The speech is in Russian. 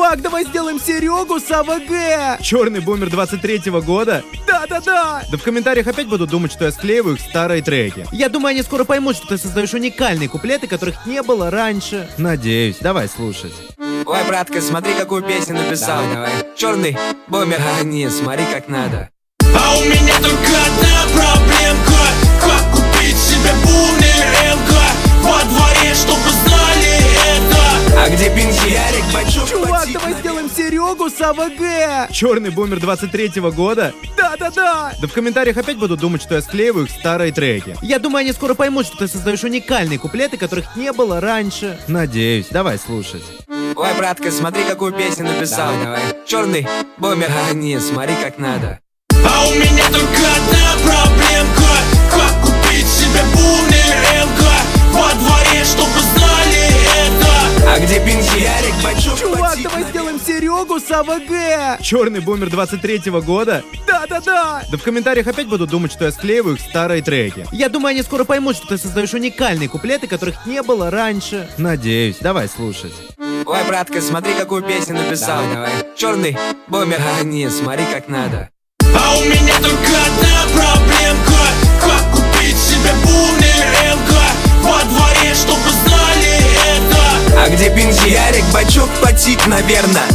Чувак, давай сделаем Серегу с АВГ. Черный бумер 23-го года? Да-да-да. Да в комментариях опять будут думать, что я склеиваю их старые треки. Я думаю, они скоро поймут, что ты создаешь уникальные куплеты, которых не было раньше. Надеюсь. Давай слушать. Ой, братка, смотри, какую песню написал. Давай. Черный бумер, не, смотри, как надо. А у меня только одна проблемка. Как купить себе бумер МК во дворе, чтобы знали это? А где Пинки, Ярик, Бачок? Чувак, давай сделаем Серегу с АВГ. Черный бумер 23-го года? Да-да-да. Да в комментариях опять будут думать, что я склеиваю их старые треки. Я думаю, они скоро поймут, что ты создаешь уникальные куплеты, которых не было раньше. Надеюсь. Давай слушать. Ой, братка, смотри, какую песню написал. Давай. Черный бумер, не, смотри, как надо. А у меня только одна проблемка. Как купить себе бумер МК во дворе, чтобы знали это? А где Пинки, Ярик, Бачок? Чувак, давай сделаем Серегу с АВГ. Черный бумер 23-го года? Да-да-да. Да в комментариях опять будут думать, что я склеиваю их старые треки. Я думаю, они скоро поймут, что ты создаешь уникальные куплеты, которых не было раньше. Надеюсь. Давай слушать. Ой, братка, смотри, какую песню написал. Давай. Черный бумер, не, смотри, как надо. А у меня только одна проблемка. Как купить себе бумер МК во дворе, чтобы знали это? А где Пинки, Ярик, Бачок, Потик, наверное.